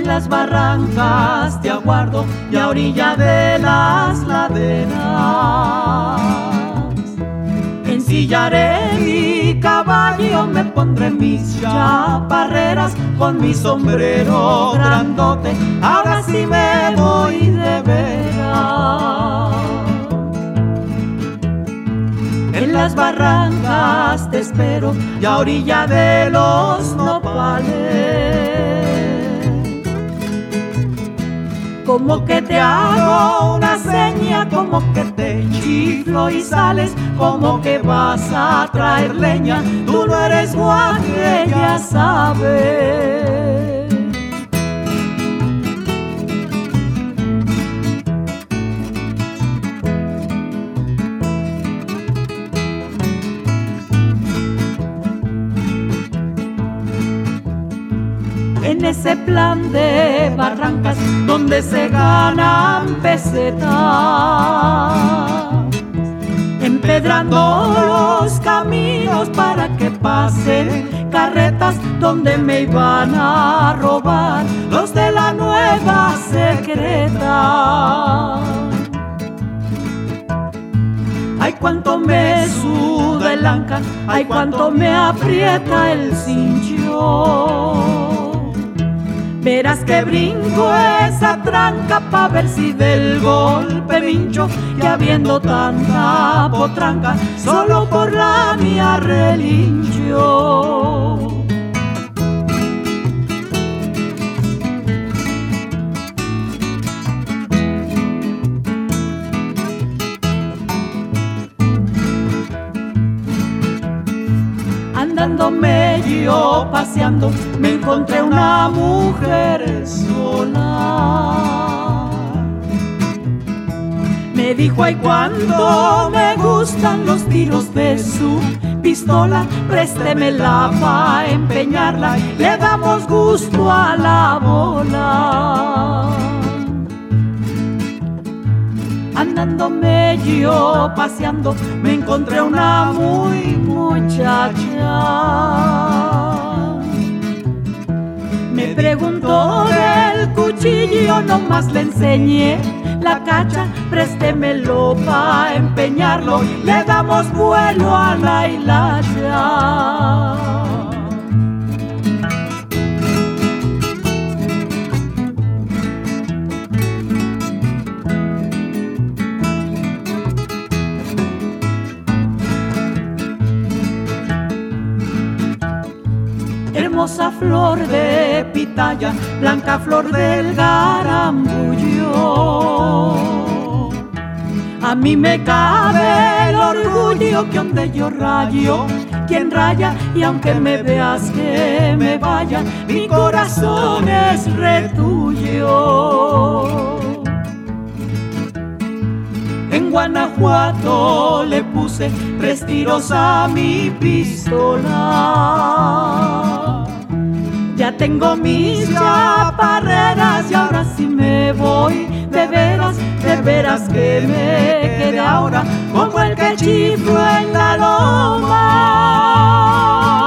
las barrancas te aguardo y a orilla de las laderas ensillaré mi caballo, me pondré mis chaparreras con mi sombrero grandote, ahora sí me voy de veras. En las barrancas te espero y a orilla de los nopales como que te hago una seña, como que te chiflo y sales, como que vas a traer leña, tú no eres guaje, ya sabes. En ese plan de barrancas donde se ganan pesetas, empedrando los caminos para que pasen carretas donde me iban a robar los de la nueva secreta. Ay, cuánto me suda el anca, ay, cuánto me aprieta el cincho. Verás que brinco esa tranca pa' ver si del golpe vincho, que habiendo tanta potranca, solo por la mía relincho. Andándome yo paseando, me encontré una mujer sola. Me dijo, ay, cuánto me gustan los tiros de su pistola, préstemela pa' empeñarla, le damos gusto a la bola. Andándome yo paseando, me encontré una muy muchacha. Me preguntó del cuchillo, nomás le enseñé la cacha, préstemelo pa' empeñarlo, le damos vuelo a la hilacha. Hermosa flor de pitaya, blanca flor del garambullo, a mí me cabe el orgullo que donde yo rayo, quien raya, y aunque me veas que me vaya, mi corazón es re tuyo. En Guanajuato le puse 3 tiros a mi pistola. Ya tengo mis chaparreras y ahora sí me voy de veras que me quedé ahora como el que chiflo en la loma.